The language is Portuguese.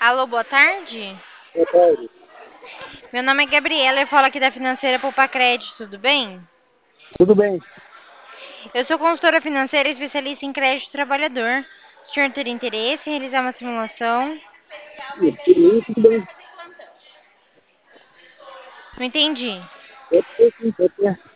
Alô, boa tarde. Boa tarde. Meu nome é Gabriela, eu falo aqui da Financeira Poupa Crédito, tudo bem? Tudo bem? Eu sou consultora financeira especialista em crédito trabalhador. O senhor teria interesse em realizar uma simulação? Por mim, tudo bem. Não entendi. Pode ser sim, pode ser.